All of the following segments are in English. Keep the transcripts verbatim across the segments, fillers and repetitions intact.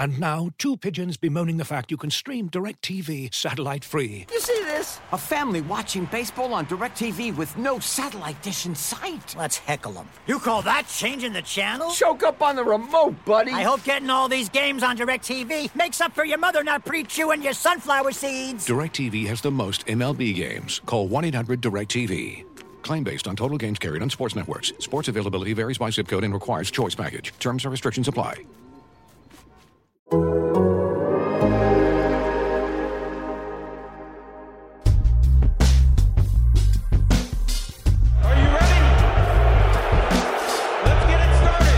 And now, two pigeons bemoaning the fact you can stream DirecTV satellite-free. You see this? A family watching baseball on DirecTV with no satellite dish in sight. Let's heckle them. You call that changing the channel? Choke up on the remote, buddy. I hope getting all these games on DirecTV makes up for your mother not pre-chewing your sunflower seeds. DirecTV has the most M L B games. Call one eight hundred DirecTV. Claim based on total games carried on sports networks. Sports availability varies by zip code and requires choice package. Terms and restrictions apply. Are you ready? Let's get it started.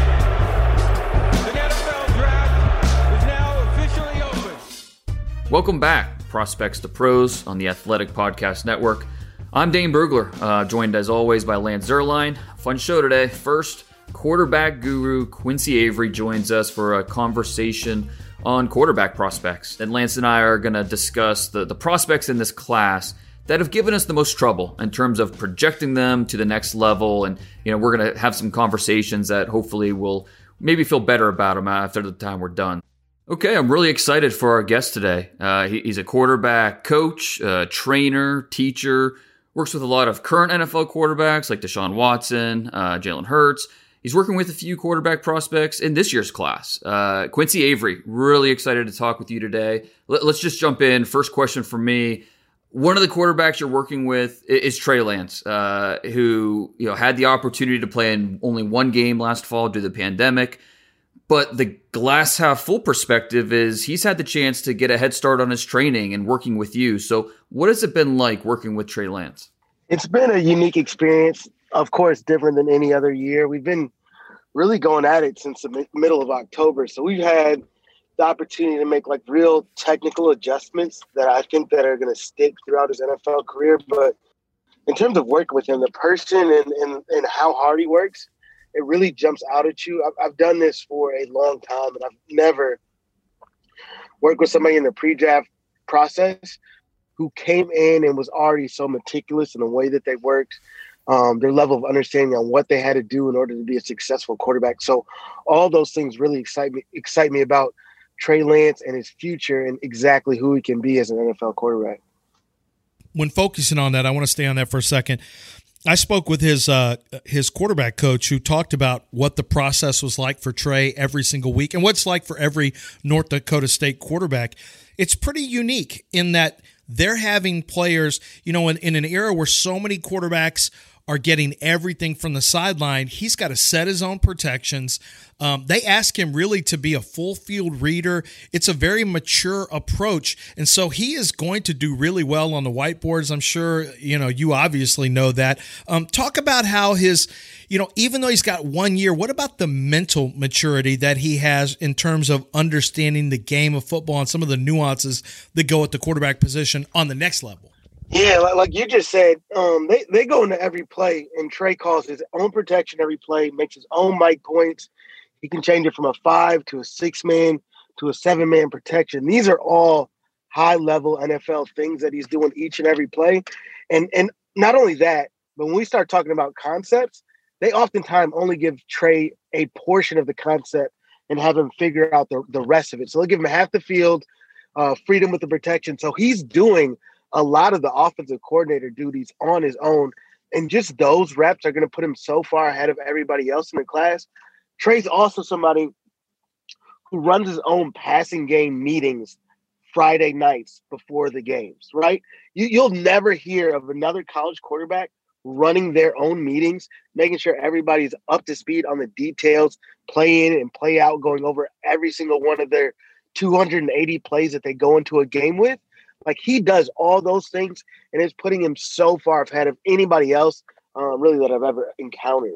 The N F L Draft is now officially open. Welcome back, Prospects to Pros on the Athletic Podcast Network. I'm Dane Brugler, uh, joined as always by Lance Zierlein. Fun show today. First, quarterback guru Quincy Avery joins us for a conversation on quarterback prospects. And Lance and I are going to discuss the, the prospects in this class that have given us the most trouble in terms of projecting them to the next level. And, you know, we're going to have some conversations that hopefully will maybe feel better about them after the time we're done. Okay, I'm really excited for our guest today. Uh, he, he's a quarterback coach, uh, trainer, teacher, works with a lot of current N F L quarterbacks like Deshaun Watson, uh, Jalen Hurts. He's working with a few quarterback prospects in this year's class. Uh, Quincy Avery, really excited to talk with you today. Let, let's just jump in. First question for me. One of the quarterbacks you're working with is Trey Lance, uh, who you know had the opportunity to play in only one game last fall due to the pandemic. But the glass half full perspective is he's had the chance to get a head start on his training and working with you. So what has it been like working with Trey Lance? It's been a unique experience. Of course, different than any other year. We've been really going at it since the mi- middle of October. So we've had the opportunity to make like real technical adjustments that I think that are going to stick throughout his N F L career. But in terms of working with him, the person and, and, and how hard he works, it really jumps out at you. I've, I've done this for a long time, and I've never worked with somebody in the pre-draft process who came in and was already so meticulous in the way that they worked. Um, their level of understanding on what they had to do in order to be a successful quarterback. So all those things really excite me, excite me about Trey Lance and his future and exactly who he can be as an N F L quarterback. When focusing on that, I want to stay on that for a second. I spoke with his uh, his quarterback coach who talked about what the process was like for Trey every single week and what it's like for every North Dakota State quarterback. It's pretty unique in that they're having players, you know, in, in an era where so many quarterbacks are getting everything from the sideline, he's got to set his own protections. Um, they ask him really to be a full field reader. It's a very mature approach. And so he is going to do really well on the whiteboards. I'm sure, you know, you obviously know that. Um, talk about how his, you know, even though he's got one year, what about the mental maturity that he has in terms of understanding the game of football and some of the nuances that go at the quarterback position on the next level? Yeah, like, like you just said, um, they, they go into every play, and Trey calls his own protection every play, makes his own mic points. He can change it from a five to a six-man to a seven-man protection. These are all high-level N F L things that he's doing each and every play. And and not only that, but when we start talking about concepts, they oftentimes only give Trey a portion of the concept and have him figure out the, the rest of it. So they'll give him half the field, uh, freedom with the protection. So he's doing a lot of the offensive coordinator duties on his own. And just those reps are going to put him so far ahead of everybody else in the class. Trey's also somebody who runs his own passing game meetings Friday nights before the games, right? You, you'll never hear of another college quarterback running their own meetings, making sure everybody's up to speed on the details, play in and play out, going over every single one of their two hundred eighty plays that they go into a game with. Like, he does all those things, and it's putting him so far ahead of anybody else, uh, really, that I've ever encountered.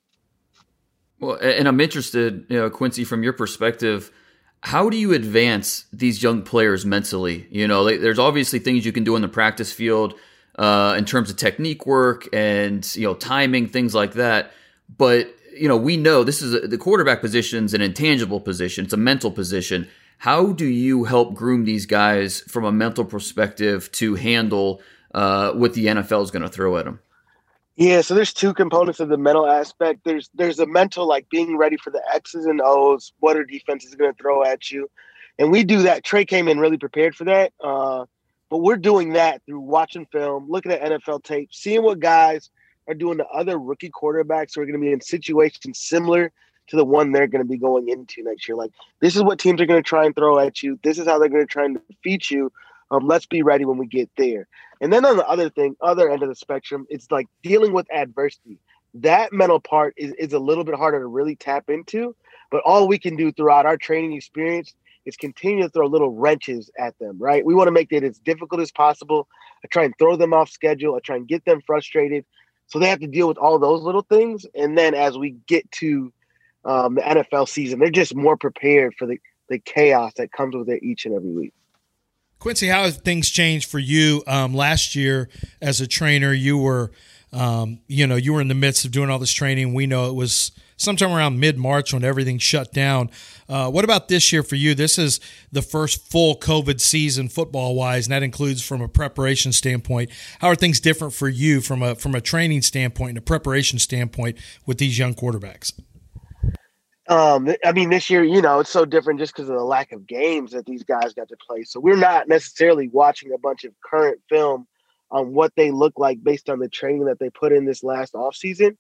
Well, and I'm interested, you know, Quincy, from your perspective, how do you advance these young players mentally? You know, there's obviously things you can do in the practice field uh, in terms of technique work and, you know, timing, things like that. But, you know, we know this is a, the quarterback position is an intangible position. It's a mental position. How do you help groom these guys from a mental perspective to handle uh, what the N F L is going to throw at them? Yeah, so there's two components of the mental aspect. There's there's the mental, like being ready for the X's and O's, what are defenses going to throw at you. And we do that. Trey came in really prepared for that. Uh, but we're doing that through watching film, looking at N F L tape, seeing what guys are doing to other rookie quarterbacks who are going to be in situations similar to the one they're going to be going into next year. Like, this is what teams are going to try and throw at you. This is how they're going to try and defeat you. Um, let's be ready when we get there. And then on the other thing, other end of the spectrum, it's like dealing with adversity. That mental part is, is a little bit harder to really tap into, but all we can do throughout our training experience is continue to throw little wrenches at them, right? We want to make it as difficult as possible. I try and throw them off schedule. I try and get them frustrated. So they have to deal with all those little things. And then as we get to um, the N F L season, they're just more prepared for the, the chaos that comes with it each and every week. Quincy, how have things changed for you? Um, last year as a trainer, you were, um, you know, you were in the midst of doing all this training. We know it was sometime around mid-March when everything shut down. Uh, what about this year for you? This is the first full COVID season football-wise, and that includes from a preparation standpoint. How are things different for you from a from a training standpoint and a preparation standpoint with these young quarterbacks? Um, I mean, this year, you know, it's so different just because of the lack of games that these guys got to play. So we're not necessarily watching a bunch of current film on what they look like based on the training that they put in this last offseason.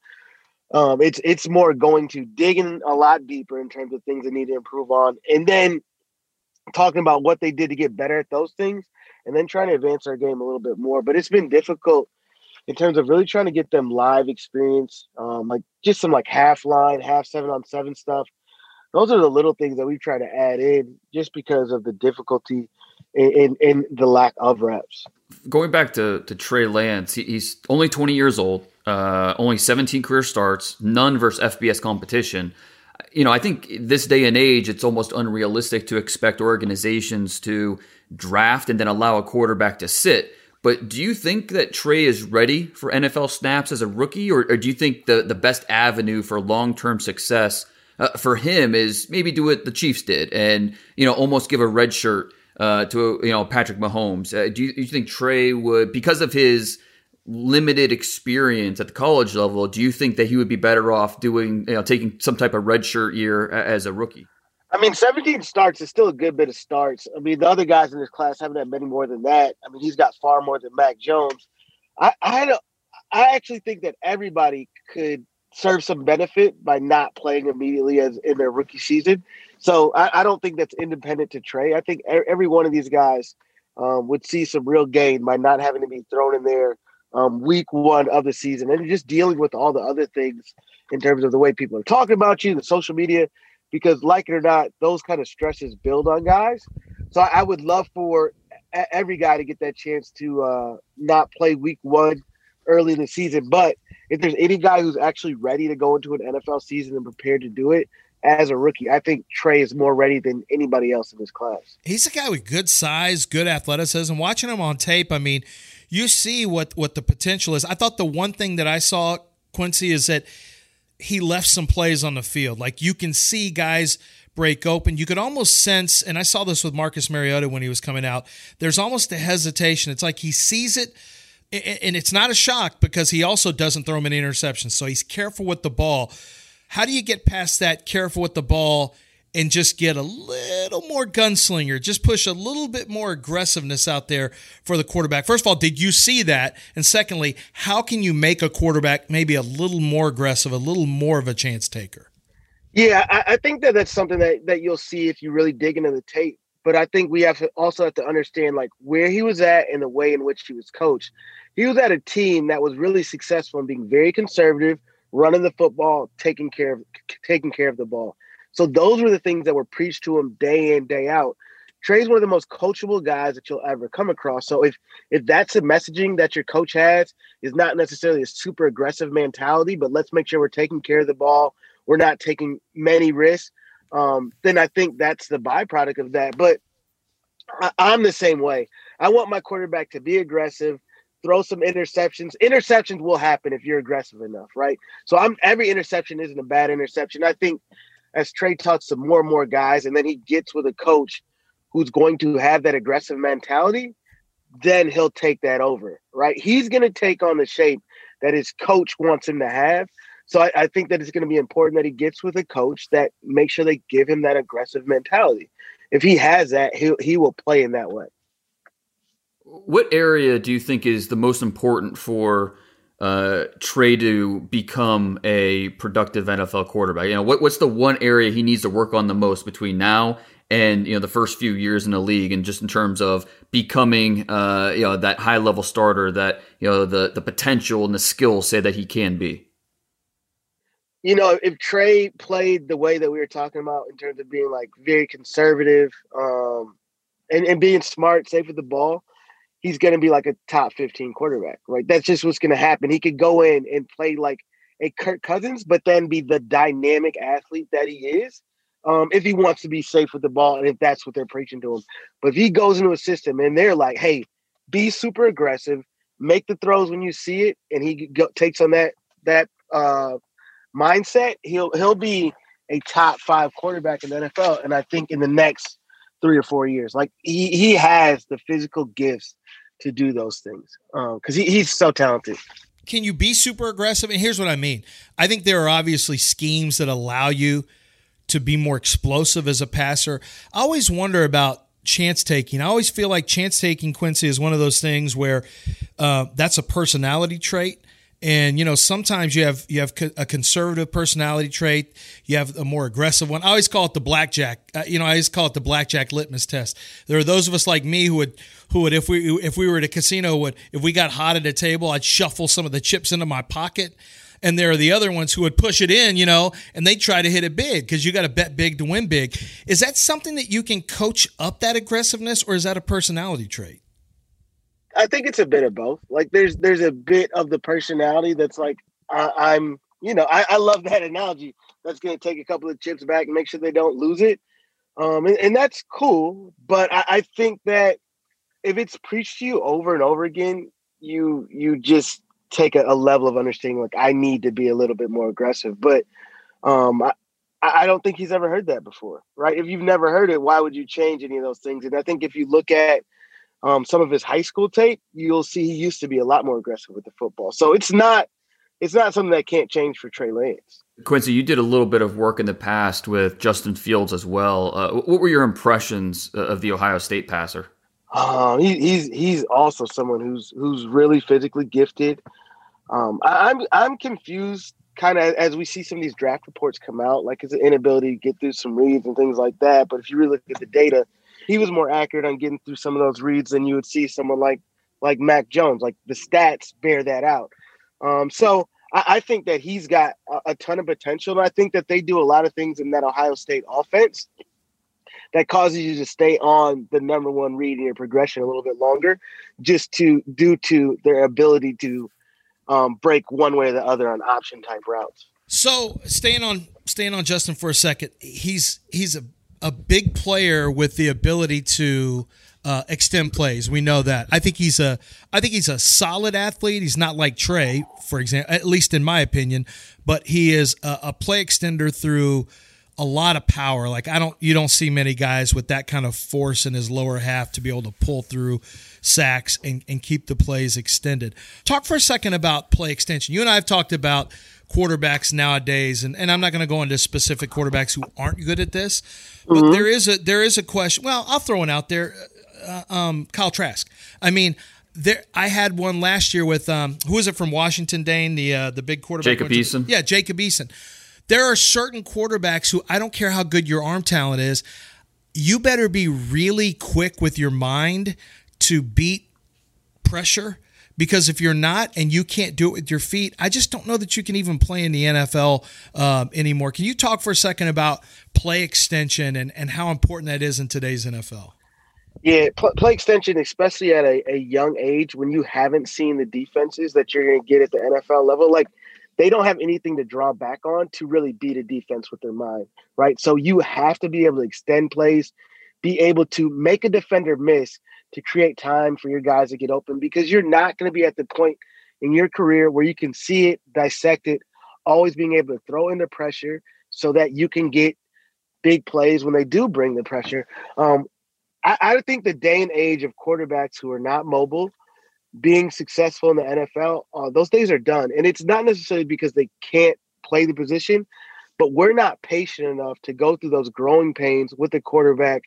Um, it's it's more going to dig in a lot deeper in terms of things they need to improve on, and then talking about what they did to get better at those things, and then trying to advance our game a little bit more. But it's been difficult in terms of really trying to get them live experience, um, like just some like half line, half seven on seven stuff. Those are the little things that we try to add in just because of the difficulty in, in, in the lack of reps. Going back to, to Trey Lance, he, he's only twenty years old, uh, only seventeen career starts, none versus F B S competition. You know, I think this day and age, it's almost unrealistic to expect organizations to draft and then allow a quarterback to sit. But do you think that Trey is ready for N F L snaps as a rookie, or, or do you think the, the best avenue for long-term success uh, for him is maybe do what the Chiefs did and, you know, almost give a red shirt uh, to, you know, Patrick Mahomes? Uh, do, you, do you think Trey would, because of his limited experience at the college level, do you think that he would be better off doing, you know, taking some type of red shirt year as a rookie? I mean, seventeen starts is still a good bit of starts. I mean, the other guys in this class haven't had many more than that. I mean, he's got far more than Mac Jones. I I, don't, I actually think that everybody could serve some benefit by not playing immediately as in their rookie season. So I, I don't think that's independent to Trey. I think every one of these guys um, would see some real gain by not having to be thrown in there um, week one of the season and just dealing with all the other things in terms of the way people are talking about you, the social media. Because like it or not, those kind of stresses build on guys. So I would love for every guy to get that chance to uh, not play week one early in the season. But if there's any guy who's actually ready to go into an N F L season and prepared to do it as a rookie, I think Trey is more ready than anybody else in this class. He's a guy with good size, good athleticism. Watching him on tape, I mean, you see what, what the potential is. I thought the one thing that I saw, Quincy, is that he left some plays on the field. Like you can see guys break open. You could almost sense, and I saw this with Marcus Mariota when he was coming out, there's almost a hesitation. It's like he sees it, and it's not a shock because he also doesn't throw many interceptions. So he's careful with the ball. How do you get past that careful with the ball and just get a little more gunslinger, just push a little bit more aggressiveness out there for the quarterback? First of all, did you see that? And secondly, how can you make a quarterback maybe a little more aggressive, a little more of a chance taker? Yeah, I, I think that that's something that, that you'll see if you really dig into the tape. But I think we have to also have to understand like where he was at and the way in which he was coached. He was at a team that was really successful in being very conservative, running the football, taking care of taking care of the ball. So those were the things that were preached to him day in, day out. Trey's one of the most coachable guys that you'll ever come across. So if if that's the messaging that your coach has, is not necessarily a super aggressive mentality, but let's make sure we're taking care of the ball, we're not taking many risks, um, then I think that's the byproduct of that. But I, I'm the same way. I want my quarterback to be aggressive, throw some interceptions. Interceptions will happen if you're aggressive enough, right? So I'm every interception isn't a bad interception. I think as Trey talks to more and more guys, and then he gets with a coach who's going to have that aggressive mentality, then he'll take that over, right? He's going to take on the shape that his coach wants him to have. So I, I think that it's going to be important that he gets with a coach that makes sure they give him that aggressive mentality. if he has that, he he will play in that way. What area do you think is the most important for uh, Trey to become a productive N F L quarterback? You know, what, what's the one area he needs to work on the most between now and, you know, the first few years in the league, and just in terms of becoming, uh, you know, that high level starter that, you know, the, the potential and the skills say that he can be? You know, if Trey played the way that we were talking about in terms of being like very conservative um, and, and being smart, safe with the ball, he's going to be like a top fifteen quarterback, right? That's just what's going to happen. He could go in and play like a Kirk Cousins, but then be the dynamic athlete that he is um, if he wants to be safe with the ball and if that's what they're preaching to him. But if he goes into a system and they're like, hey, be super aggressive, make the throws when you see it, and he go, takes on that that uh, mindset, he'll he'll be a top five quarterback in the N F L. And I think in the next three or four years, like he, he has the physical gifts to do those things because um, he, he's so talented. Can you be super aggressive? And here's what I mean. I think there are obviously schemes that allow you to be more explosive as a passer. I always wonder about chance taking. I always feel like chance taking, Quincy, is one of those things where uh, that's a personality trait. And, you know, sometimes you have you have a conservative personality trait. You have a more aggressive one. I always call it the blackjack. Uh, you know, I always call it the blackjack litmus test. There are those of us like me who would, who would, if we if we were at a casino, would if we got hot at a table, I'd shuffle some of the chips into my pocket. And there are the other ones who would push it in, you know, and they try to hit it big because you got to bet big to win big. Is that something that you can coach up, that aggressiveness, or is that a personality trait? I think it's a bit of both. Like there's there's a bit of the personality that's like I, I'm, you know, I, I love that analogy. That's going to take a couple of chips back and make sure they don't lose it, um, and, and that's cool. But I, I think that if it's preached to you over and over again, you you just take a, a level of understanding. Like I need to be a little bit more aggressive. But um, I I don't think he's ever heard that before, right? If you've never heard it, why would you change any of those things? And I think if you look at Um, some of his high school tape, you'll see he used to be a lot more aggressive with the football. So it's not it's not something that can't change for Trey Lance. Quincy, you did a little bit of work in the past with Justin Fields as well. Uh, what were your impressions of the Ohio State passer? Uh, he, he's he's also someone who's who's really physically gifted. Um, I, I'm I'm confused, kind of as we see some of these draft reports come out, like his inability to get through some reads and things like that. But if you really look at the data, he was more accurate on getting through some of those reads than you would see someone like like Mac Jones. Like the stats bear that out. Um, so I, I think that he's got a, a ton of potential. And I think that they do a lot of things in that Ohio State offense that causes you to stay on the number one read in your progression a little bit longer, just to due to their ability to um, break one way or the other on option type routes. So staying on staying on Justin for a second, he's he's a a big player with the ability to uh, extend plays. We know that. I think he's a I think he's a solid athlete. He's not like Trey, for example, at least in my opinion, but he is a, a play extender through a lot of power. Like I don't you don't see many guys with that kind of force in his lower half to be able to pull through sacks and, and keep the plays extended. Talk for a second about play extension. You and I have talked about quarterbacks nowadays, and, and I'm not going to go into specific quarterbacks who aren't good at this, but mm-hmm. there is a there is a question. Well, I'll throw one out there. Uh, um, Kyle Trask. I mean, there. I had one last year with um, who was it from Washington, Dane? The uh, the big quarterback. Jacob Eason. Yeah, Jacob Eason. There are certain quarterbacks who I don't care how good your arm talent is, you better be really quick with your mind to beat pressure. Because if you're not and you can't do it with your feet, I just don't know that you can even play in the N F L um, anymore. Can you talk for a second about play extension and, and how important that is in today's N F L? Yeah, play, play extension, especially at a, a young age when you haven't seen the defenses that you're going to get at the N F L level. Like, they don't have anything to draw back on to really beat a defense with their mind, right? So you have to be able to extend plays, be able to make a defender miss to create time for your guys to get open, because you're not going to be at the point in your career where you can see it, dissect it, always being able to throw in the pressure so that you can get big plays when they do bring the pressure. Um, I, I think the day and age of quarterbacks who are not mobile being successful in the N F L, uh, those days are done. And it's not necessarily because they can't play the position, but we're not patient enough to go through those growing pains with a quarterback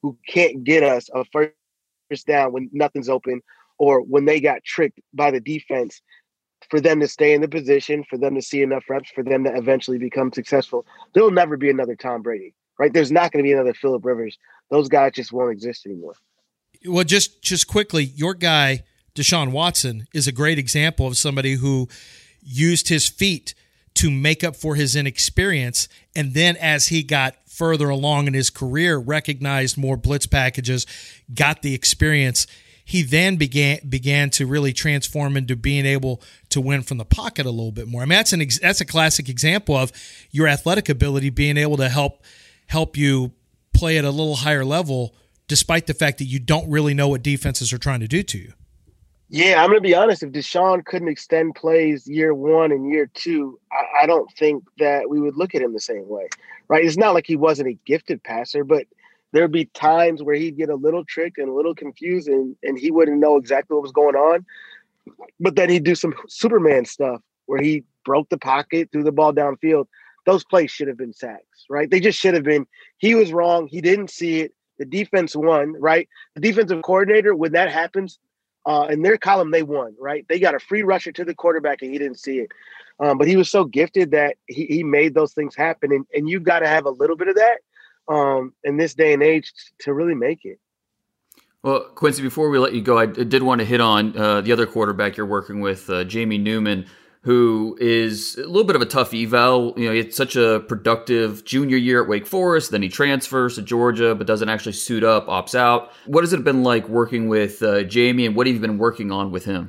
who can't get us a first down when nothing's open or when they got tricked by the defense, for them to stay in the position, for them to see enough reps, for them to eventually become successful. There'll never be another Tom Brady, right? There's not going to be another Phillip Rivers. Those guys just won't exist anymore. Well, just just quickly, your guy, Deshaun Watson, is a great example of somebody who used his feet to make up for his inexperience, and then as he got further along in his career, recognized more blitz packages, got the experience, he then began began to really transform into being able to win from the pocket a little bit more. I mean, that's an ex- that's a classic example of your athletic ability being able to help help you play at a little higher level, despite the fact that you don't really know what defenses are trying to do to you. Yeah, I'm going to be honest. If Deshaun couldn't extend plays year one and year two, I, I don't think that we would look at him the same way, right? It's not like he wasn't a gifted passer, but there'd be times where he'd get a little tricked and a little confused and, and he wouldn't know exactly what was going on. But then he'd do some Superman stuff where he broke the pocket, threw the ball downfield. Those plays should have been sacks, right? They just should have been. He was wrong. He didn't see it. The defense won, right? The defensive coordinator, when that happens, uh, in their column, they won, right? They got a free rusher to the quarterback and he didn't see it. Um, but he was so gifted that he, he made those things happen. And, and you've got to have a little bit of that um, in this day and age to really make it. Well, Quincy, before we let you go, I did want to hit on uh, the other quarterback you're working with, uh, Jamie Newman, who is a little bit of a tough eval. You know, he had such a productive junior year at Wake Forest, then he transfers to Georgia, but doesn't actually suit up, opts out. What has it been like working with uh, Jamie, and what have you been working on with him?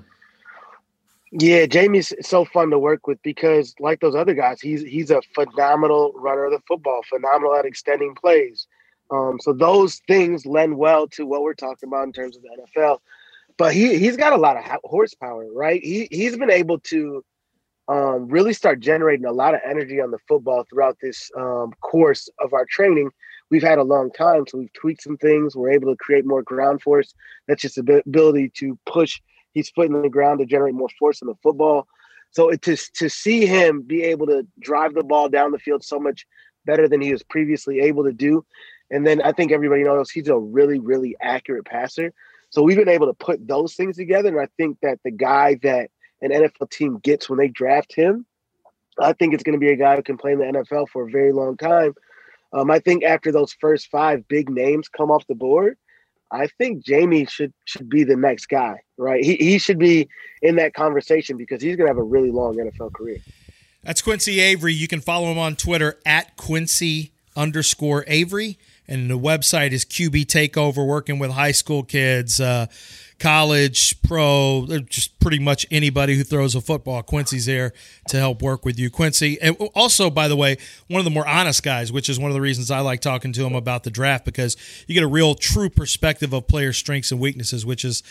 Yeah, Jamie's so fun to work with because, like those other guys, he's he's a phenomenal runner of the football, phenomenal at extending plays. Um, so those things lend well to what we're talking about in terms of the N F L. But he he's got a lot of horsepower, right? He he's been able to um, really start generating a lot of energy on the football throughout this um, course of our training. We've had a long time, so we've tweaked some things. We're able to create more ground force. That's just the ability to push his foot in the ground to generate more force in the football. So it, to to see him be able to drive the ball down the field so much better than he was previously able to do. And then I think everybody knows he's a really, really accurate passer. So we've been able to put those things together. And I think that the guy that an N F L team gets when they draft him, I think it's going to be a guy who can play in the N F L for a very long time. Um, I think after those first five big names come off the board, I think Jamie should should be the next guy, right? He he should be in that conversation because he's going to have a really long N F L career. That's Quincy Avery. You can follow him on Twitter at Quincy underscore Avery. And the website is Q B Takeover, working with high school kids, uh, college, pro, just pretty much anybody who throws a football. Quincy's there to help work with you. Quincy, and also, by the way, one of the more honest guys, which is one of the reasons I like talking to him about the draft, because you get a real true perspective of players' strengths and weaknesses, which is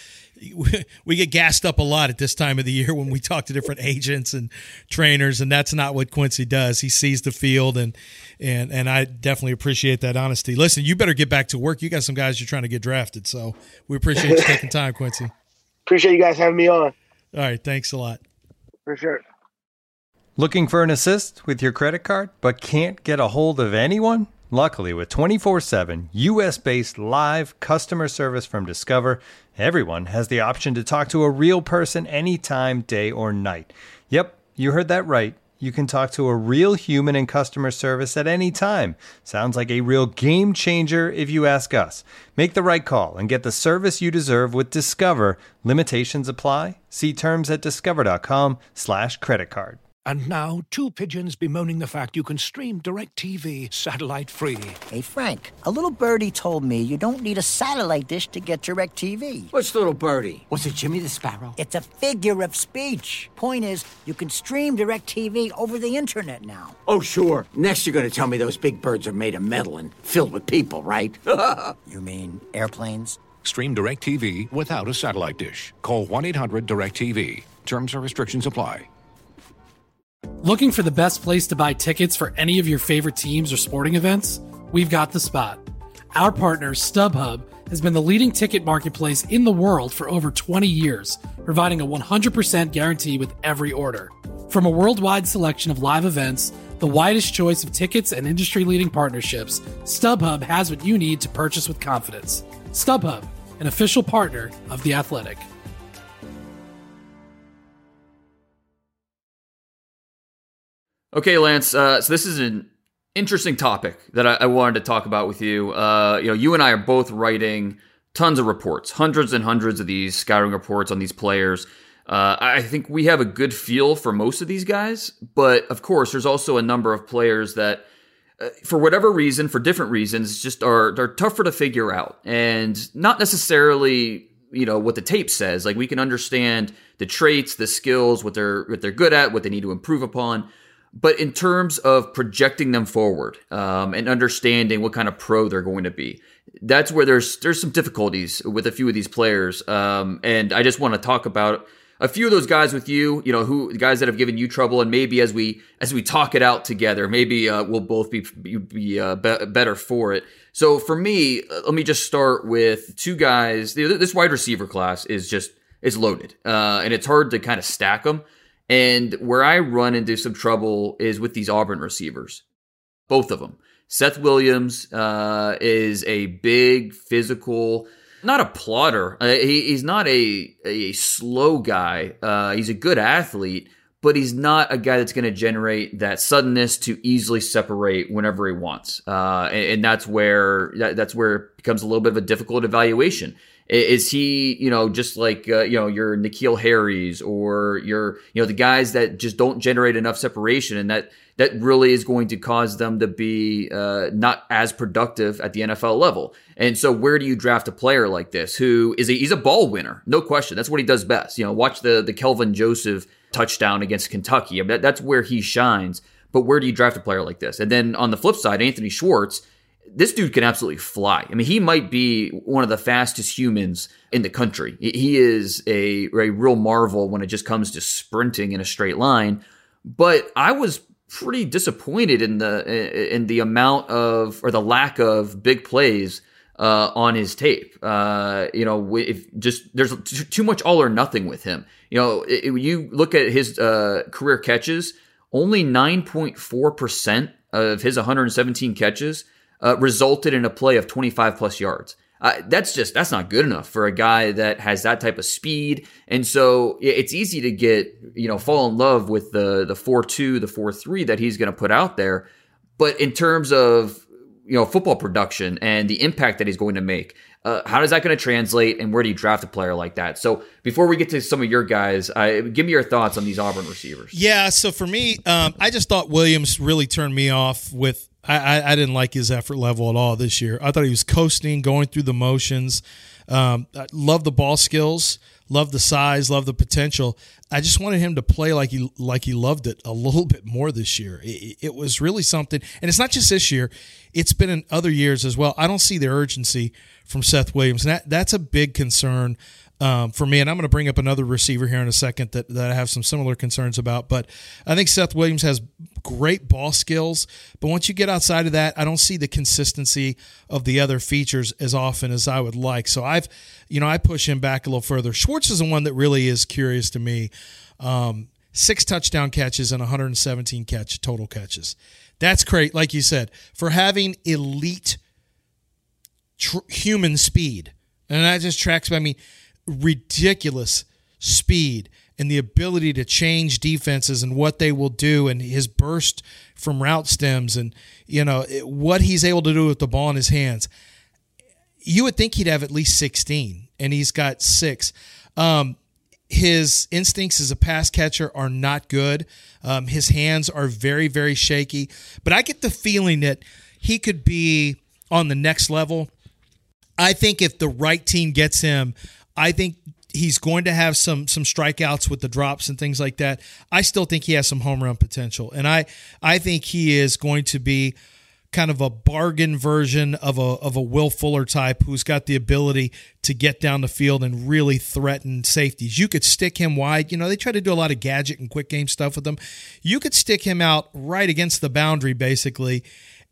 we get gassed up a lot at this time of the year when we talk to different agents and trainers, and that's not what Quincy does. He sees the field, and and and I definitely appreciate that honesty. Listen, you better get back to work. You got some guys you're trying to get drafted, so we appreciate you taking time, Quincy. Appreciate you guys having me on. All right, thanks a lot. For sure. Looking for an assist with your credit card but can't get a hold of anyone? Luckily, with twenty-four seven U S-based live customer service from Discover, everyone has the option to talk to a real person anytime, day or night. Yep, you heard that right. You can talk to a real human in customer service at any time. Sounds like a real game changer if you ask us. Make the right call and get the service you deserve with Discover. Limitations apply. See terms at discover.com slash credit card. And now, two pigeons bemoaning the fact you can stream DirecTV satellite-free. Hey, Frank, a little birdie told me you don't need a satellite dish to get DirecTV. Which little birdie? Was it Jimmy the Sparrow? It's a figure of speech. Point is, you can stream DirecTV over the internet now. Oh, sure. Next you're going to tell me those big birds are made of metal and filled with people, right? You mean airplanes? Stream DirecTV without a satellite dish. Call one eight hundred direct T V. Terms and restrictions apply. Looking for the best place to buy tickets for any of your favorite teams or sporting events? We've got the spot. Our partner, StubHub, has been the leading ticket marketplace in the world for over twenty years, providing a one hundred percent guarantee with every order. From a worldwide selection of live events the widest choice of tickets and industry-leading partnerships, StubHub has what you need to purchase with confidence. StubHub, an official partner of The Athletic. Okay, Lance, uh, so this is an interesting topic that I, I wanted to talk about with you. Uh, you know, you and I are both writing tons of reports, hundreds and hundreds of these scouting reports on these players. Uh, I think we have a good feel for most of these guys, but of course, there's also a number of players that, uh, for whatever reason, for different reasons, just are they're tougher to figure out, and not necessarily, you know, what the tape says. Like, we can understand the traits, the skills, what they're what they're good at, what they need to improve upon. But in terms of projecting them forward um, and understanding what kind of pro they're going to be, that's where there's there's some difficulties with a few of these players. Um, and I just want to talk about a few of those guys with you, you know, who the guys that have given you trouble, and maybe as we as we talk it out together, maybe uh, we'll both be be uh, be- better for it. So for me, uh, let me just start with two guys. This wide receiver class is just is loaded, uh, and it's hard to kind of stack them. And where I run into some trouble is with these Auburn receivers, both of them. Seth Williams uh, is a big physical. Not a plotter. Uh, he, he's not a a slow guy. Uh, he's a good athlete, but he's not a guy that's going to generate that suddenness to easily separate whenever he wants. Uh, and, and that's where that, that's where it becomes a little bit of a difficult evaluation. Is he, you know, just like uh, you know, your N'Keal Harry's or your, you know, the guys that just don't generate enough separation, and that that really is going to cause them to be uh, not as productive at the N F L level. And so, where do you draft a player like this who is a, he's a ball winner, no question. That's what he does best. You know, watch the the Kelvin Joseph touchdown against Kentucky. I mean, that, that's where he shines. But where do you draft a player like this? And then on the flip side, Anthony Schwartz. This dude can absolutely fly. I mean, he might be one of the fastest humans in the country. He is a, a real marvel when it just comes to sprinting in a straight line. But I was pretty disappointed in the in the amount of, or the lack of, big plays uh, on his tape. Uh, you know, if just there's too much all or nothing with him. You know, if you look at his uh, career catches, only nine point four percent of his one hundred seventeen catches Uh, resulted in a play of twenty-five plus yards. Uh, that's just, that's not good enough for a guy that has that type of speed. And so it's easy to get, you know, fall in love with the, the four two, the four three that he's going to put out there. But in terms of, you know, football production and the impact that he's going to make, uh, how is that going to translate, and where do you draft a player like that? So before we get to some of your guys, uh, give me your thoughts on these Auburn receivers. Yeah. So for me, um, I just thought Williams really turned me off with, I, I didn't like his effort level at all this year. I thought he was coasting, going through the motions. Um, I love the ball skills, love the size, love the potential. I just wanted him to play like he like he loved it a little bit more this year. It, it was really something, and it's not just this year; it's been in other years as well. I don't see the urgency from Seth Williams, and that, that's a big concern um, for me. And I'm going to bring up another receiver here in a second that, that I have some similar concerns about. But I think Seth Williams has great ball skills, but once you get outside of that, I don't see the consistency of the other features as often as I would like. So I've, you know, I push him back a little further. Schwartz is the one that really is curious to me. Um, six touchdown catches and one hundred seventeen catch total catches. That's great, like you said, for having elite tr- human speed. And that just tracks by me. Ridiculous speed and the ability to change defenses and what they will do, and his burst from route stems, and you know what he's able to do with the ball in his hands. You would think he'd have at least sixteen, and he's got six. Um, his instincts as a pass catcher are not good. Um, his hands are very, very shaky. But I get the feeling that he could be on the next level. I think if the right team gets him, I think he's going to have some some strikeouts with the drops and things like that. I still think he has some home run potential. And I I think he is going to be kind of a bargain version of a of a Will Fuller type who's got the ability to get down the field and really threaten safeties. You could stick him wide. You know, they try to do a lot of gadget and quick game stuff with him. You could stick him out right against the boundary, basically,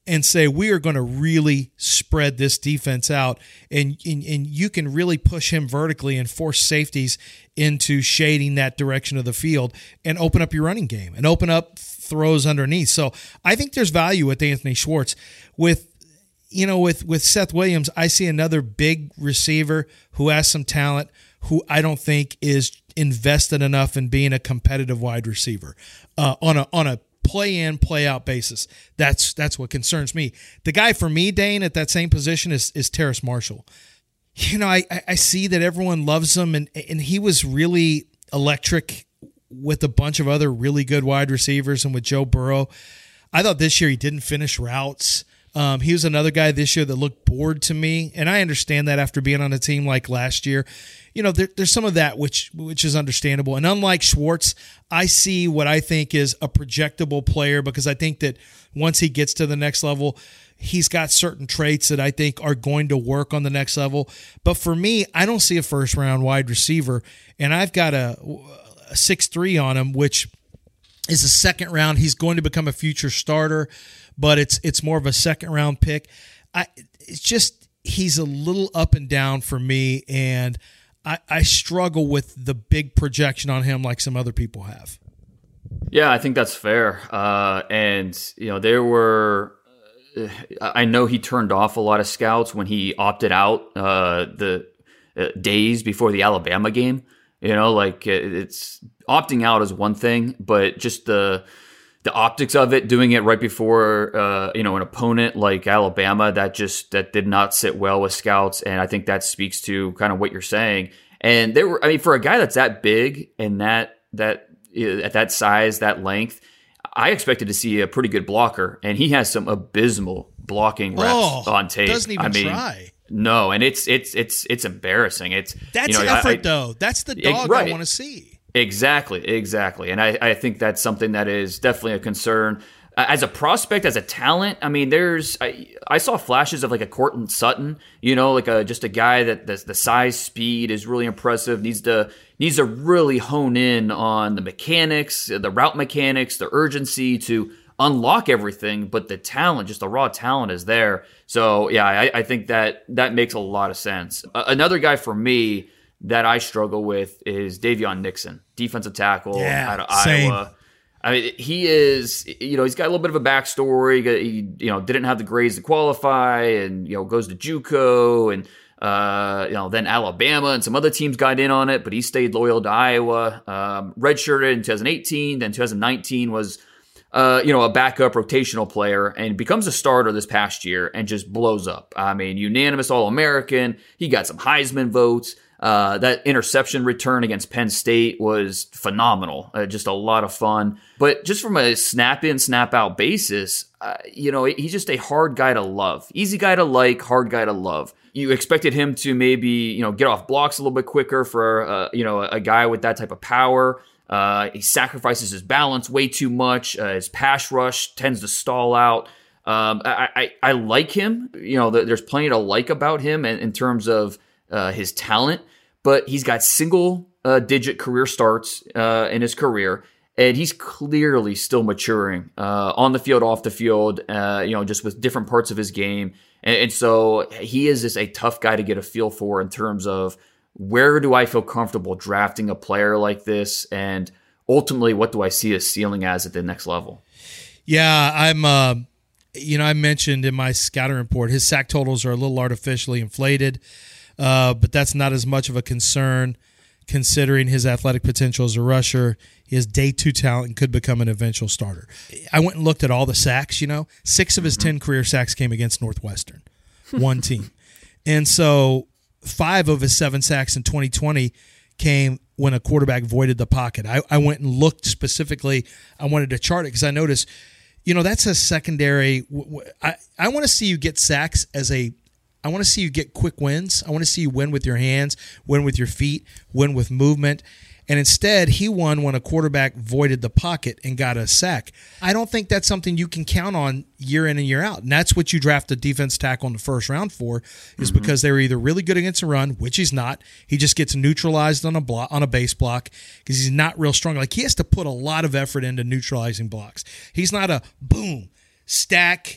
and say, we are going to really spread this defense out, and, and and you can really push him vertically and force safeties into shading that direction of the field and open up your running game and open up throws underneath. So I think there's value with Anthony Schwartz. With you know, with, with Seth Williams, I see another big receiver who has some talent, who I don't think is invested enough in being a competitive wide receiver uh, on a on a play in, play out basis. That's that's what concerns me. The guy for me, Dane, at that same position is is Terrace Marshall. You know, I I see that everyone loves him, and and he was really electric with a bunch of other really good wide receivers and with Joe Burrow. I thought this year he didn't finish routes. Um, he was another guy this year that looked bored to me, and I understand that after being on a team like last year. You know, there, there's some of that which which is understandable. And unlike Schwartz, I see what I think is a projectable player, because I think that once he gets to the next level, he's got certain traits that I think are going to work on the next level. But for me, I don't see a first-round wide receiver, and I've got a, a six three on him, which is a second round. He's going to become a future starter, but it's it's more of a second round pick. I it's just he's a little up and down for me, and I, I struggle with the big projection on him like some other people have. Yeah, I think that's fair. Uh, and you know, there were. Uh, I know he turned off a lot of scouts when he opted out uh, the uh, days before the Alabama game. You know, like it's opting out is one thing, but just the the optics of it, doing it right before uh, you know, an opponent like Alabama, that just that did not sit well with scouts, and I think that speaks to kind of what you're saying. And there were, I mean, for a guy that's that big and that that at that size, that length, I expected to see a pretty good blocker, and he has some abysmal blocking reps oh, on tape. Doesn't even I mean, try. No, and it's it's it's it's embarrassing. It's that's you know, effort, I, I, though. That's the dog right. I want to see. Exactly, exactly, and I, I think that's something that is definitely a concern. As a prospect, as a talent, I mean, there's I, I saw flashes of like a Cortland Sutton, you know, like a just a guy that the, the size, speed is really impressive. Needs to needs to really hone in on the mechanics, the route mechanics, the urgency to unlock everything, but the talent, just the raw talent is there. So yeah, I, I think that that makes a lot of sense. Uh, another guy for me that I struggle with is Davion Nixon, defensive tackle yeah, out of same. Iowa. I mean, he is, you know, he's got a little bit of a backstory. He, you know, didn't have the grades to qualify, and, you know, goes to JUCO, and, uh, you know, then Alabama and some other teams got in on it, but he stayed loyal to Iowa. Um, redshirted in two thousand eighteen, then two thousand nineteen was, uh, you know, a backup rotational player, and becomes a starter this past year and just blows up. I mean, unanimous All-American. He got some Heisman votes. Uh, that interception return against Penn State was phenomenal. Uh, just a lot of fun. But just from a snap-in, snap-out basis, uh, you know, he's just a hard guy to love. Easy guy to like, hard guy to love. You expected him to maybe, you know, get off blocks a little bit quicker for, uh, you know, a guy with that type of power. Uh, he sacrifices his balance way too much. Uh, his pass rush tends to stall out. Um, I, I, I like him. You know, there's plenty to like about him in, in terms of uh, his talent. But he's got single-digit uh, career starts uh, in his career, and he's clearly still maturing uh, on the field, off the field, uh, you know, just with different parts of his game. And, and so he is just a tough guy to get a feel for in terms of where do I feel comfortable drafting a player like this, and ultimately what do I see his ceiling as at the next level? Yeah, I'm, uh, you know, I mentioned in my scouting report, his sack totals are a little artificially inflated. Uh, but that's not as much of a concern considering his athletic potential as a rusher. He has day two talent and could become an eventual starter. I went and looked at all the sacks, you know. Six of his mm-hmm. ten career sacks came against Northwestern, one team. And so five of his seven sacks in twenty twenty came when a quarterback voided the pocket. I, I went and looked specifically. I wanted to chart it because I noticed, you know, that's a secondary. I, I want to see you get sacks as a I want to see you get quick wins. I want to see you win with your hands, win with your feet, win with movement. And instead, he won when a quarterback voided the pocket and got a sack. I don't think that's something you can count on year in and year out. And that's what you draft a defense tackle in the first round for, is mm-hmm. because they were either really good against the run, which he's not. He just gets neutralized on a block, on a base block because he's not real strong. Like, he has to put a lot of effort into neutralizing blocks. He's not a boom, stack,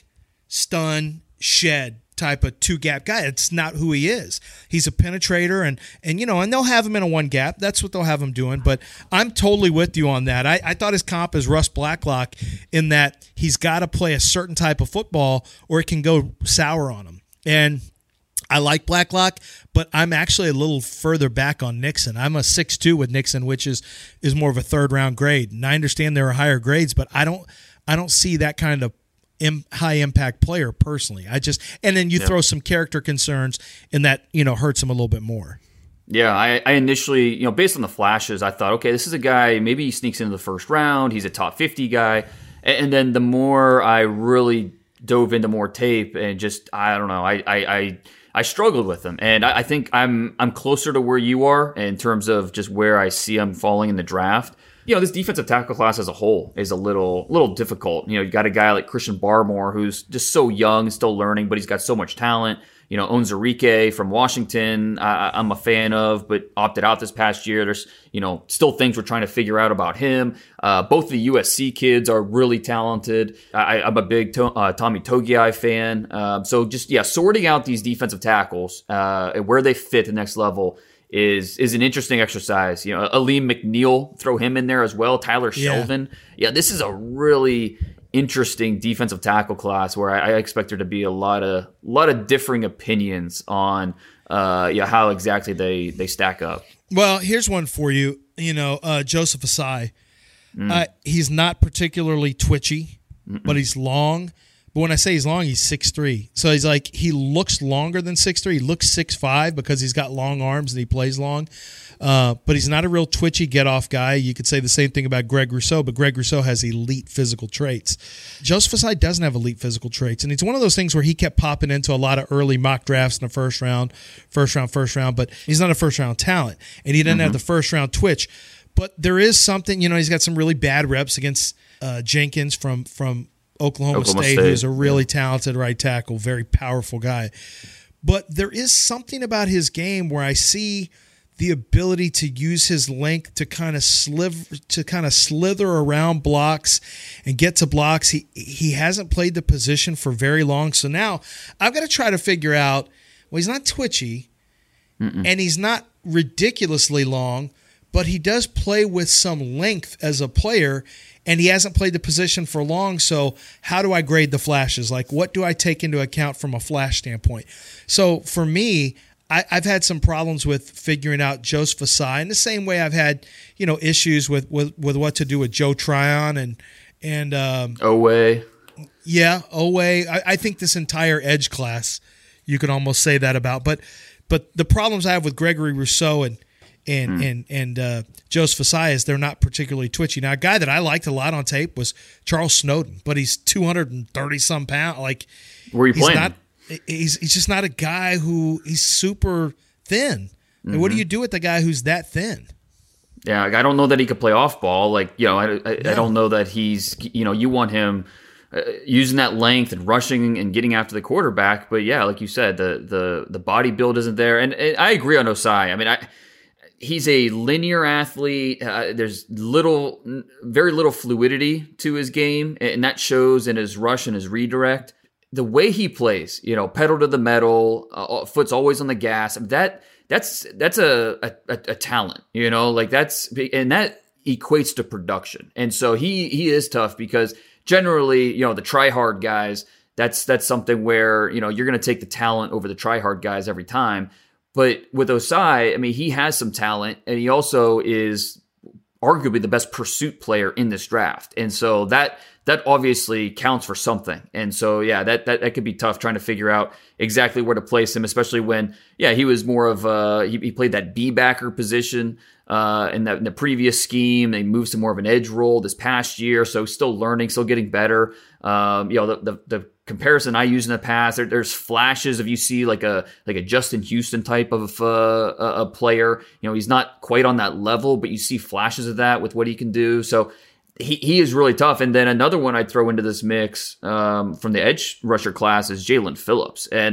stun, shed type of two gap guy. It's not who he is. He's a penetrator, and and you know, and they'll have him in a one gap. That's what they'll have him doing. But I'm totally with you on that. I, I thought his comp is Russ Blacklock in that he's got to play a certain type of football or it can go sour on him. And I like Blacklock, but I'm actually a little further back on Nixon. I'm a six two with Nixon, which is is more of a third round grade. And I understand there are higher grades, but I don't I don't see that kind of im- high impact player personally. I just and then you yeah. throw some character concerns and that, you know, hurts him a little bit more. Yeah, I, I initially, you know, based on the flashes, I thought, okay, this is a guy, maybe he sneaks into the first round, he's a top fifty guy. And, and then the more I really dove into more tape and just, I don't know, I I, I I struggled with him, and I, I think I'm I'm closer to where you are in terms of just where I see him falling in the draft. You know, this defensive tackle class as a whole is a little little difficult. You know, you got a guy like Christian Barmore who's just so young, still learning, but he's got so much talent. You know, Onwuzurike from Washington, I, I'm a fan of, but opted out this past year. There's, you know, still things we're trying to figure out about him. Uh, both the U S C kids are really talented. I, I'm a big to, uh, Tommy Togiai fan. Uh, so just, yeah, sorting out these defensive tackles uh, and where they fit the next level is is an interesting exercise. You know, Aleem McNeil, throw him in there as well. Tyler Shelvin. Yeah, yeah this is a really interesting defensive tackle class where I, I expect there to be a lot of lot of differing opinions on uh, yeah how exactly they they stack up. Well, here's one for you. You know, uh, Joseph Asai. Mm. Uh, he's not particularly twitchy, Mm-mm. but he's long. But when I say he's long, he's six three. So he's like, he looks longer than six three. He looks six five because he's got long arms and he plays long. Uh, but he's not a real twitchy get-off guy. You could say the same thing about Greg Rousseau, but Greg Rousseau has elite physical traits. Joseph Asai doesn't have elite physical traits, and it's one of those things where he kept popping into a lot of early mock drafts in the first round, first round, first round, but he's not a first-round talent, and he didn't mm-hmm. have the first-round twitch. But there is something, you know, he's got some really bad reps against uh, Jenkins from from Oklahoma, Oklahoma State, State, who's a really yeah. talented right tackle, very powerful guy. But there is something about his game where I see the ability to use his length to kind of sliver, to kind of slither around blocks and get to blocks. He he hasn't played the position for very long, so now I've got to try to figure out. Well, he's not twitchy, Mm-mm. and he's not ridiculously long, but he does play with some length as a player, and he hasn't played the position for long. So how do I grade the flashes? Like, what do I take into account from a flash standpoint? So for me, I, I've had some problems with figuring out Joseph Asai in the same way I've had, you know, issues with, with, with what to do with Joe Tryon and and um, Oweh. Yeah, Oweh. I, I think this entire edge class, you could almost say that about. But but the problems I have with Gregory Rousseau and and mm. and and uh, Joseph Asai is they're not particularly twitchy. Now, a guy that I liked a lot on tape was Charles Snowden, but he's two hundred thirty some pounds. Like, where are you he's playing? Not, He's he's just not a guy who he's super thin. Mm-hmm. And what do you do with a guy who's that thin? Yeah, I don't know that he could play off ball. Like, you know, I, I, yeah. I don't know that he's, you know, you want him uh, using that length and rushing and getting after the quarterback. But yeah, like you said, the the the body build isn't there. And, and I agree on Osai. I mean, I he's a linear athlete. Uh, there's little, very little fluidity to his game, and that shows in his rush and his redirect. The way he plays, you know, pedal to the metal, uh, foot's always on the gas. That that's that's a, a a talent, you know, like that's and that equates to production. And so he he is tough because generally, you know, the try hard guys, that's that's something where, you know, you're going to take the talent over the try hard guys every time. But with Osai, I mean, he has some talent, and he also is arguably the best pursuit player in this draft. And so that that obviously counts for something. And so, yeah, that, that, that could be tough trying to figure out exactly where to place him, especially when, yeah, he was more of a, he, he played that B backer position uh, in, that, in the previous scheme. They moved to more of an edge role this past year. So still learning, still getting better. Um, you know, the, the, the comparison I use in the past, there, there's flashes of you see like a, like a Justin Houston type of uh, a, a player. You know, he's not quite on that level, but you see flashes of that with what he can do. So, He he is really tough. And then another one I'd throw into this mix um, from the edge rusher class is Jalen Phillips. And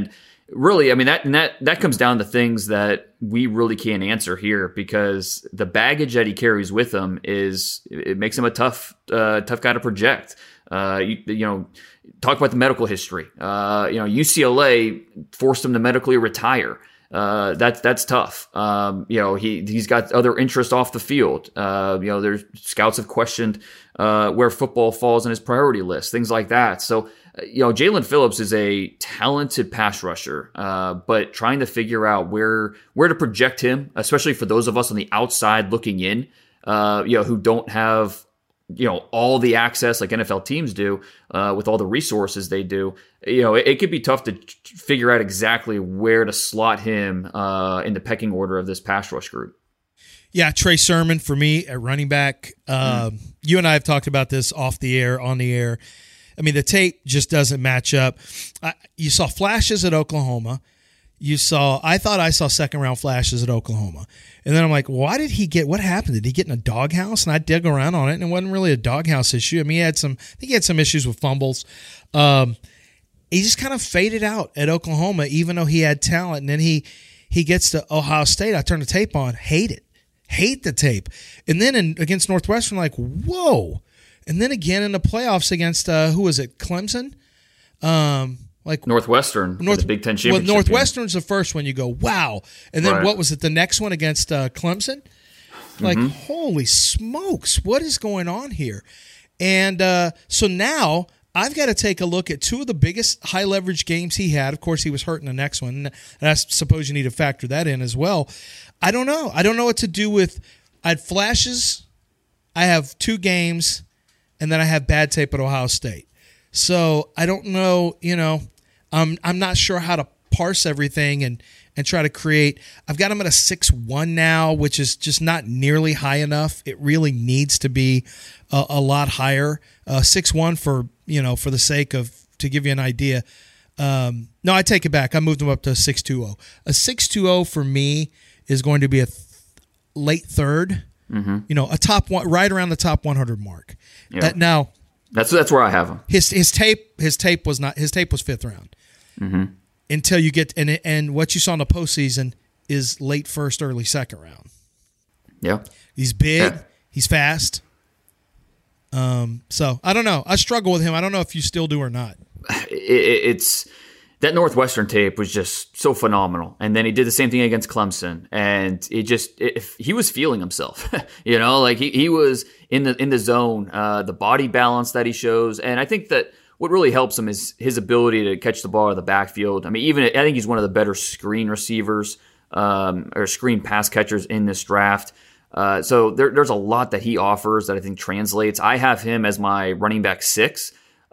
really, I mean, that, and that, that comes down to things that we really can't answer here, because the baggage that he carries with him is, it makes him a tough, uh, tough guy to project. Uh, you, you know, talk about the medical history. Uh, you know, U C L A forced him to medically retire. Uh, that's, that's tough. Um, you know, he, he's got other interests off the field. Uh, you know, there's scouts have questioned, uh, where football falls on his priority list, things like that. So, you know, Jaelan Phillips is a talented pass rusher, uh, but trying to figure out where, where to project him, especially for those of us on the outside looking in, uh, you know, who don't have, you know, all the access like N F L teams do, uh, with all the resources they do. You know, it, it could be tough to figure out exactly where to slot him uh, in the pecking order of this pass rush group. Yeah, Trey Sermon for me at running back. Uh, mm. You and I have talked about this off the air, on the air. I mean, the tape just doesn't match up. I, you saw flashes at Oklahoma. You saw, I thought I saw second round flashes at Oklahoma. And then I'm like, why did he get, what happened? Did he get in a doghouse? And I dug around on it, and it wasn't really a doghouse issue. I mean, he had some, I think he had some issues with fumbles. Um, he just kind of faded out at Oklahoma, even though he had talent. And then he, he gets to Ohio State. I turned the tape on, hate it, hate the tape. And then in, against Northwestern, like, whoa. And then again in the playoffs against, uh, who was it, Clemson? Um, Like Northwestern, North, the Big Ten championship. Well, Northwestern's game. The first one you go, wow. And then right. what was it, the next one against uh, Clemson? Like, mm-hmm. holy smokes, what is going on here? And uh, so now I've got to take a look at two of the biggest high-leverage games he had. Of course, he was hurt in the next one, and I suppose you need to factor that in as well. I don't know. I don't know what to do with – I had flashes, I have two games, and then I have bad tape at Ohio State. So I don't know, you know – Um, I'm not sure how to parse everything and, and try to create. I've got him at a six one now, which is just not nearly high enough. It really needs to be a, a lot higher. Uh, six one for, you know, for the sake of, to give you an idea. Um, no, I take it back. I moved him up to a six two oh. A six two oh for me is going to be a th- late third, mm-hmm. you know, a top one, right around the top one hundred mark. Yeah. Uh, now, that's that's where I have him. His his tape his tape was not his tape was fifth round. Mm-hmm. Until you get and and what you saw in the postseason is late first, early second round. Yeah, he's big, yeah. he's fast. Um, so I don't know. I struggle with him. I don't know if you still do or not. It, it's that Northwestern tape was just so phenomenal, and then he did the same thing against Clemson, and it just it, he was feeling himself. you know, like he he was in the in the zone. Uh, the body balance that he shows, and I think that. What really helps him is his ability to catch the ball out of the backfield. I mean, even I think he's one of the better screen receivers um, or screen pass catchers in this draft. Uh, so there, there's a lot that he offers that I think translates. I have him as my running back six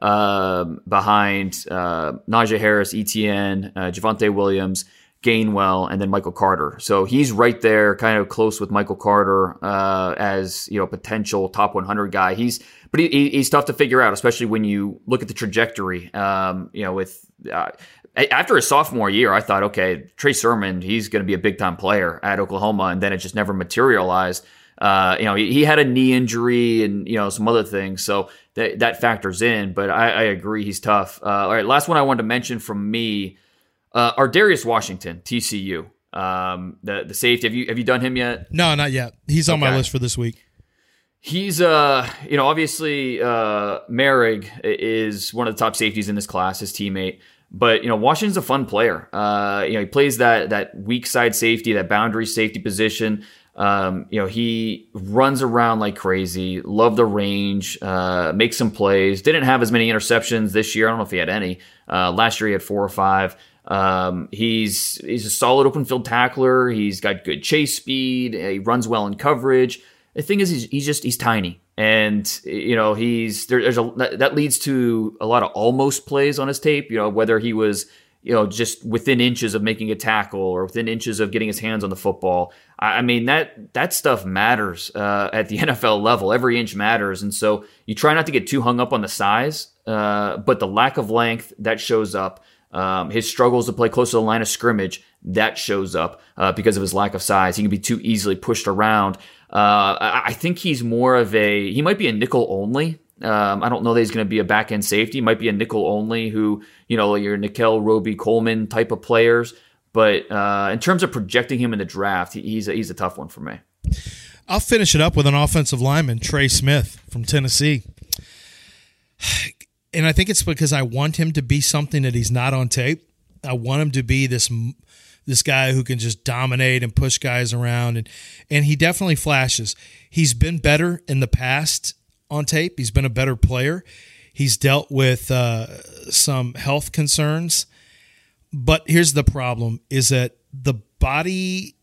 uh, behind uh, Najee Harris, Etienne, uh, Javonte Williams, Gainwell, and then Michael Carter. So he's right there, kind of close with Michael Carter uh, as you know potential top one hundred guy. He's But he, he's tough to figure out, especially when you look at the trajectory. Um, you know, with uh, after his sophomore year, I thought, okay, Trey Sermon, he's going to be a big time player at Oklahoma, and then it just never materialized. Uh, you know, he, he had a knee injury and you know some other things, so that that factors in. But I, I agree, he's tough. Uh, all right, last one I wanted to mention from me, uh, Ardarius Washington, T C U, um, the the safety. Have you have you done him yet? No, not yet. He's on okay. my list for this week. He's, uh, you know, obviously uh, Merrick is one of the top safeties in this class, his teammate. But, you know, Washington's a fun player. Uh, you know, he plays that that weak side safety, that boundary safety position. Um, you know, he runs around like crazy. Love the range, uh, makes some plays. Didn't have as many interceptions this year. I don't know if he had any. Uh, last year he had four or five. Um, he's he's a solid open field tackler. He's got good chase speed. He runs well in coverage. The thing is, he's, he's just he's tiny, and you know he's there, there's a that leads to a lot of almost plays on his tape. You know, whether he was you know just within inches of making a tackle or within inches of getting his hands on the football. I, I mean that that stuff matters uh, at the N F L level. Every inch matters, and so you try not to get too hung up on the size, uh, but the lack of length that shows up. Um, his struggles to play close to the line of scrimmage, that shows up uh, because of his lack of size. He can be too easily pushed around. Uh, I, I think he's more of a, he might be a nickel only Um, I don't know that he's going to be a back end safety. He might be a nickel only, who you know your Nickel Roby Coleman type of players. But uh, in terms of projecting him in the draft, he, he's a, he's a tough one for me. I'll finish it up with an offensive lineman, Trey Smith from Tennessee. And I think it's because I want him to be something that he's not on tape. I want him to be this this guy who can just dominate and push guys around, and and he definitely flashes. He's been better in the past on tape. He's been a better player. He's dealt with uh, some health concerns. But here's the problem, is that the body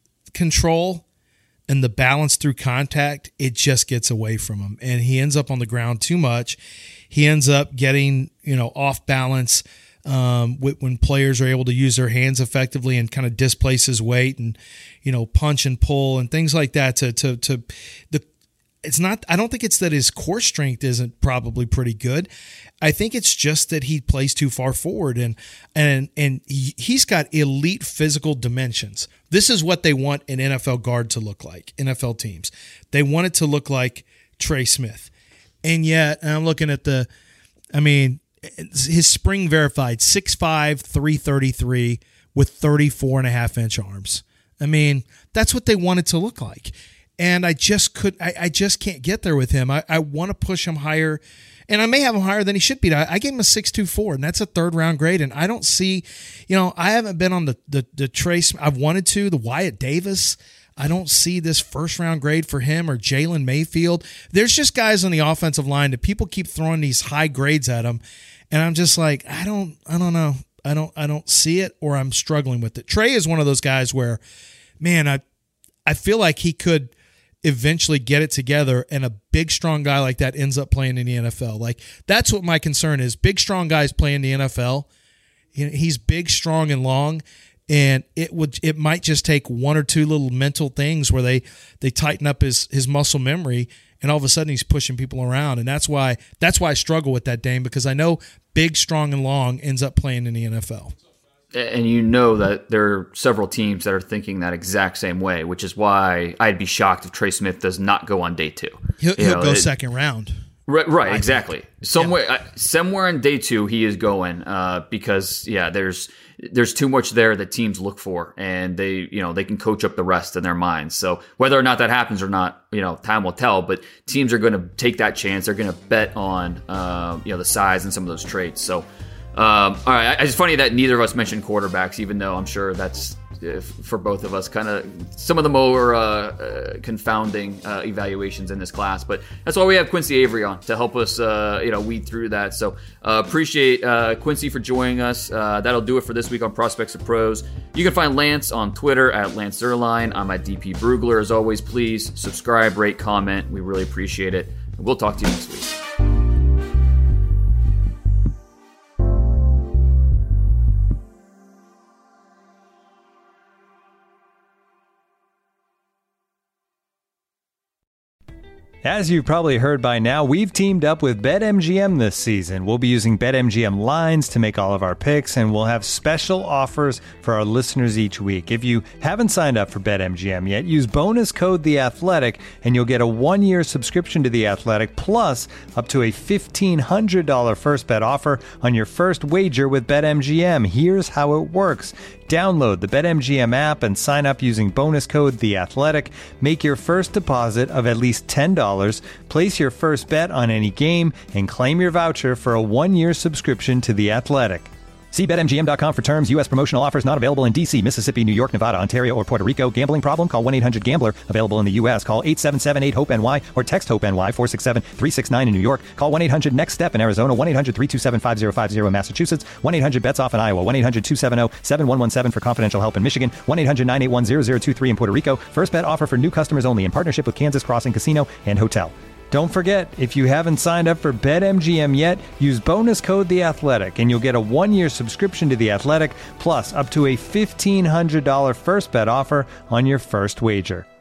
control and the balance through contact, it just gets away from him. And he ends up on the ground too much. He ends up getting, you know, off balance um, when players are able to use their hands effectively and kind of displace his weight and, you know, punch and pull and things like that to, to, to the, it's not, I don't think it's that his core strength isn't probably pretty good. I think it's just that he plays too far forward, and and and he, he's got elite physical dimensions. This is what they want an N F L guard to look like, N F L teams. They want it to look like Trey Smith. And yet, and I'm looking at the, I mean, his spring verified, six five, three thirty-three with thirty-four and a half inch arms. I mean, that's what they want it to look like. And I just could, I, I just can't get there with him. I, I want to push him higher, and I may have him higher than he should be. I, I gave him a six two four, and that's a third round grade. And I don't see, you know, I haven't been on the the, the Trace. I've wanted to the Wyatt Davis. I don't see this first round grade for him or Jalen Mayfield. There's just guys on the offensive line that people keep throwing these high grades at them, and I'm just like, I don't, I don't know, I don't, I don't see it, or I'm struggling with it. Trey is one of those guys where, man, I, I feel like he could eventually get it together, and a big, strong guy like that ends up playing in the N F L. Like, that's what my concern is. Big, strong guys play in the N F L. He's big, strong, and long, and it would it might just take one or two little mental things where they they tighten up his his muscle memory, and all of a sudden he's pushing people around. And that's why that's why I struggle with that, Dame, because I know big, strong, and long ends up playing in the N F L. And you know that there are several teams that are thinking that exact same way, which is why I'd be shocked if Trey Smith does not go on day two. He'll, he'll know, go it, second round. Right, right, exactly. Think. Somewhere, yeah. uh, somewhere in day two, he is going uh, because yeah, there's there's too much there that teams look for, and they you know they can coach up the rest in their minds. So whether or not that happens or not, you know, time will tell. But teams are going to take that chance. They're going to bet on uh, you know the size and some of those traits. So. Um, all right, it's funny that neither of us mentioned quarterbacks, even though I'm sure that's uh, for both of us kind of some of the more uh, uh, confounding uh, evaluations in this class. But that's why we have Quincy Avery on to help us, uh, you know, weed through that. So uh, appreciate uh, Quincy for joining us. Uh, that'll do it for this week on Prospects of Pros. You can find Lance on Twitter at Lance Zierlein. I'm at D P Brugler. As always, please subscribe, rate, comment. We really appreciate it. We'll talk to you next week. As you've probably heard by now, we've teamed up with BetMGM this season. We'll be using BetMGM lines to make all of our picks, and we'll have special offers for our listeners each week. If you haven't signed up for BetMGM yet, use bonus code The Athletic, and you'll get a one-year subscription to The Athletic, plus up to a fifteen hundred dollars first bet offer on your first wager with BetMGM. Here's how it works. Download the BetMGM app and sign up using bonus code The Athletic. Make your first deposit of at least ten dollars, place your first bet on any game, and claim your voucher for a one-year subscription to The Athletic. See Bet M G M dot com for terms. U S promotional offers not available in D C, Mississippi, New York, Nevada, Ontario, or Puerto Rico. Gambling problem? Call one eight hundred gambler. Available in the U S. Call eight seven seven eight hope N Y or text HOPE-NY four six seven three six nine in New York. Call one eight hundred next step in Arizona. one eight hundred three two seven five zero five zero in Massachusetts. one eight hundred bets off in Iowa. one eight hundred two seven zero seven one one seven for confidential help in Michigan. one eight hundred nine eight one zero zero two three in Puerto Rico. First bet offer for new customers only in partnership with Kansas Crossing Casino and Hotel. Don't forget, if you haven't signed up for BetMGM yet, use bonus code The Athletic, and you'll get a one-year subscription to The Athletic, plus up to a fifteen hundred dollars first bet offer on your first wager.